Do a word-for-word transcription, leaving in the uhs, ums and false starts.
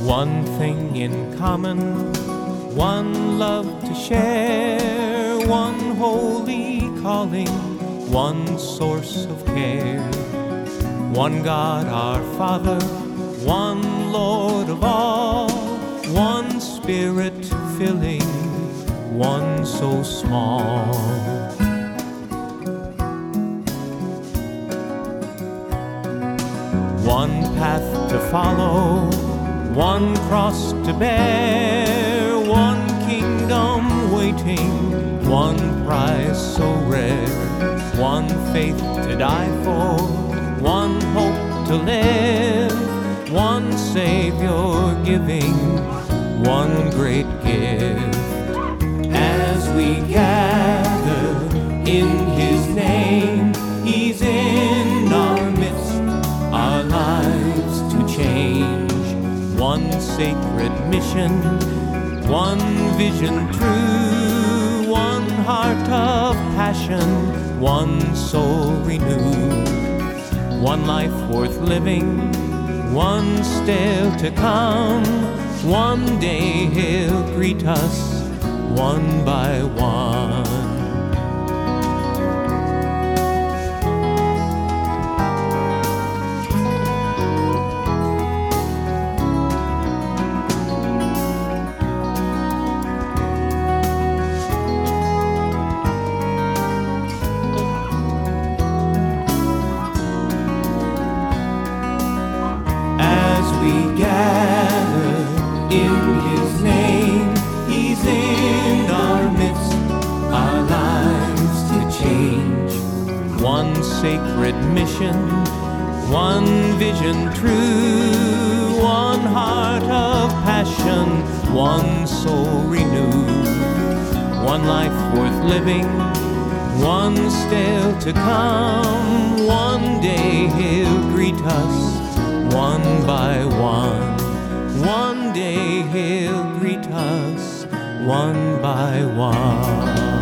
One thing in common, one love to share, one holy calling, one source of care. One God our Father, one Lord of all, one Spirit filling, one so small. One path to follow, one cross to bear, one kingdom waiting, one prize so rare, one faith to die for, one hope to live, one Savior giving, one great gift. As we gather in His name, He's in our midst, our lives to change. One sacred mission, one vision true, one heart of passion, one soul renewed. One life worth living, one still to come. One day He'll greet us, one by one. We gather in His name, He's in our midst, our lives to change. One sacred mission, one vision true, one heart of passion, one soul renewed. One life worth living, one still to come. One day He'll greet us, one by one. One day He'll greet us, one by one.